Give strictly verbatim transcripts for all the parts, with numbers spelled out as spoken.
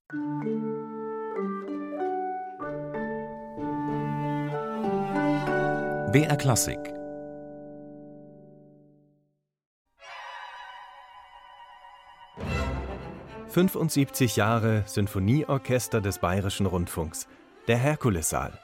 B R Klassik. fünfundsiebzig Jahre Sinfonieorchester des Bayerischen Rundfunks, der Herkulessaal.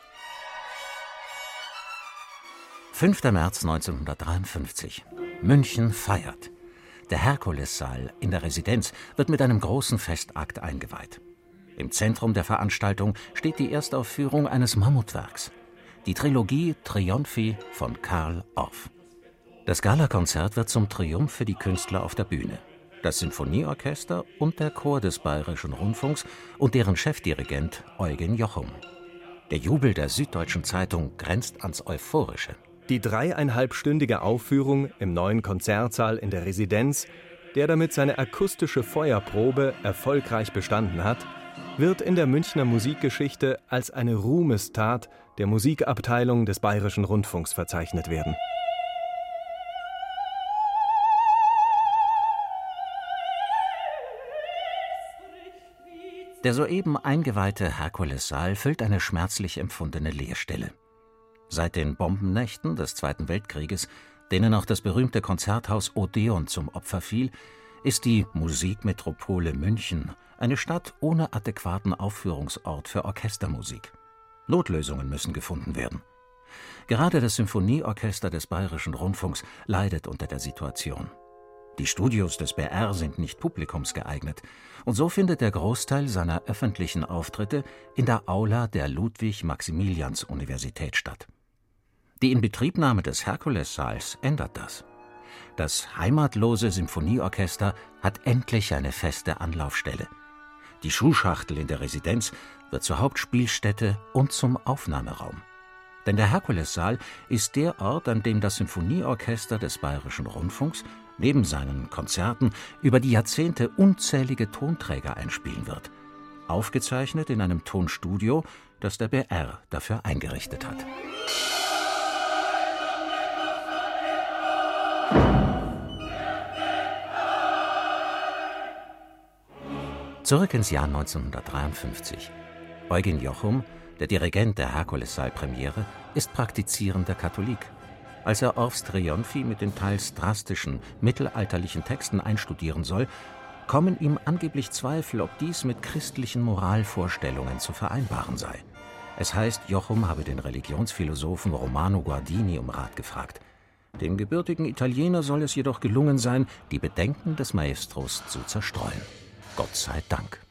fünfter März neunzehnhundertdreiundfünfzig. München feiert. Der Herkulessaal in der Residenz wird mit einem großen Festakt eingeweiht. Im Zentrum der Veranstaltung steht die Erstaufführung eines Mammutwerks, die Trilogie Trionfi von Carl Orff. Das Galakonzert wird zum Triumph für die Künstler auf der Bühne. Das Sinfonieorchester und der Chor des Bayerischen Rundfunks und deren Chefdirigent Eugen Jochum. Der Jubel der Süddeutschen Zeitung grenzt ans Euphorische. Die dreieinhalbstündige Aufführung im neuen Konzertsaal in der Residenz, der damit seine akustische Feuerprobe erfolgreich bestanden hat, wird in der Münchner Musikgeschichte als eine Ruhmestat der Musikabteilung des Bayerischen Rundfunks verzeichnet werden. Der soeben eingeweihte Herkulessaal füllt eine schmerzlich empfundene Leerstelle. Seit den Bombennächten des Zweiten Weltkrieges, denen auch das berühmte Konzerthaus Odeon zum Opfer fiel, ist die Musikmetropole München eine Stadt ohne adäquaten Aufführungsort für Orchestermusik. Notlösungen müssen gefunden werden. Gerade das Symphonieorchester des Bayerischen Rundfunks leidet unter der Situation. Die Studios des B R sind nicht publikumsgeeignet und so findet der Großteil seiner öffentlichen Auftritte in der Aula der Ludwig-Maximilians-Universität statt. Die Inbetriebnahme des Herkulessaals ändert das. Das heimatlose Symphonieorchester hat endlich eine feste Anlaufstelle. Die Schuhschachtel in der Residenz wird zur Hauptspielstätte und zum Aufnahmeraum. Denn der Herkulessaal ist der Ort, an dem das Symphonieorchester des Bayerischen Rundfunks neben seinen Konzerten über die Jahrzehnte unzählige Tonträger einspielen wird. Aufgezeichnet in einem Tonstudio, das der B R dafür eingerichtet hat. Zurück ins Jahr neunzehnhundertdreiundfünfzig. Eugen Jochum, der Dirigent der Herkulessaal-Premiere, ist praktizierender Katholik. Als er Orffs Trionfi mit den teils drastischen, mittelalterlichen Texten einstudieren soll, kommen ihm angeblich Zweifel, ob dies mit christlichen Moralvorstellungen zu vereinbaren sei. Es heißt, Jochum habe den Religionsphilosophen Romano Guardini um Rat gefragt. Dem gebürtigen Italiener soll es jedoch gelungen sein, die Bedenken des Maestros zu zerstreuen. Gott sei Dank.